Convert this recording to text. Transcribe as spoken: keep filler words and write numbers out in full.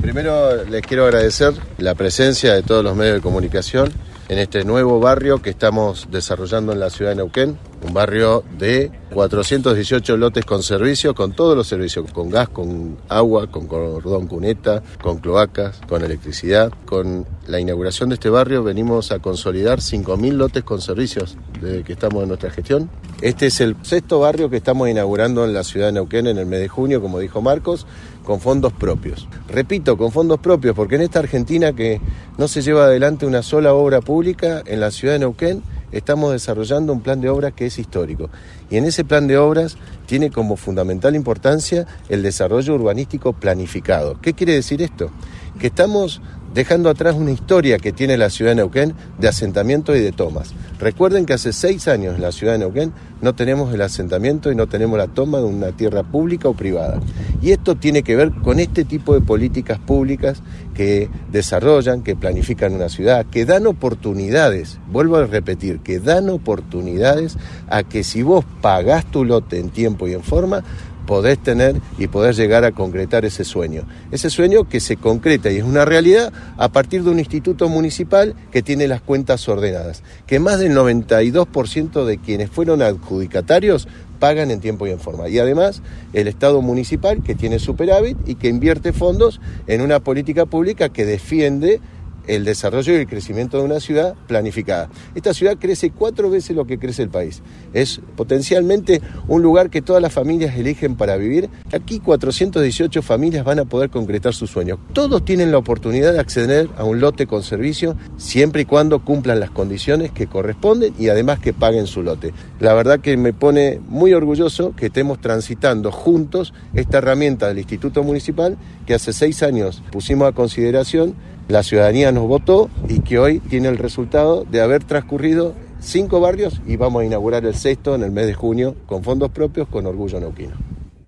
Primero les quiero agradecer la presencia de todos los medios de comunicación en este nuevo barrio que estamos desarrollando en la ciudad de Neuquén, un barrio de cuatrocientos dieciocho lotes con servicios, con todos los servicios, con gas, con agua, con cordón cuneta, con cloacas, con electricidad. Con la inauguración de este barrio venimos a consolidar cinco mil lotes con servicios desde que estamos en nuestra gestión. Este es el sexto barrio que estamos inaugurando en la ciudad de Neuquén en el mes de junio, como dijo Marcos, con fondos propios. Repito, con fondos propios, porque en esta Argentina que no se lleva adelante una sola obra pública, en la ciudad de Neuquén estamos desarrollando un plan de obras que es histórico. Y en ese plan de obras tiene como fundamental importancia el desarrollo urbanístico planificado. ¿Qué quiere decir esto? Que estamos dejando atrás una historia que tiene la ciudad de Neuquén de asentamiento y de tomas. Recuerden que hace seis años en la ciudad de Neuquén no tenemos el asentamiento y no tenemos la toma de una tierra pública o privada. Y esto tiene que ver con este tipo de políticas públicas que desarrollan, que planifican una ciudad, que dan oportunidades, vuelvo a repetir, que dan oportunidades a que si vos pagás tu lote en tiempo y en forma, podés tener y podés llegar a concretar ese sueño. Ese sueño que se concreta y es una realidad a partir de un instituto municipal que tiene las cuentas ordenadas, que más del noventa y dos por ciento de quienes fueron adjudicatarios pagan en tiempo y en forma. Y además el Estado municipal que tiene superávit y que invierte fondos en una política pública que defiende el desarrollo y el crecimiento de una ciudad planificada. Esta ciudad crece cuatro veces lo que crece el país. Es potencialmente un lugar que todas las familias eligen para vivir. Aquí cuatrocientas dieciocho familias van a poder concretar sus sueños. Todos tienen la oportunidad de acceder a un lote con servicio siempre y cuando cumplan las condiciones que corresponden y además que paguen su lote. La verdad que me pone muy orgulloso que estemos transitando juntos esta herramienta del Instituto Municipal que hace seis años pusimos a consideración. La ciudadanía nos votó y que hoy tiene el resultado de haber transcurrido cinco barrios y vamos a inaugurar el sexto en el mes de junio con fondos propios con orgullo neuquino.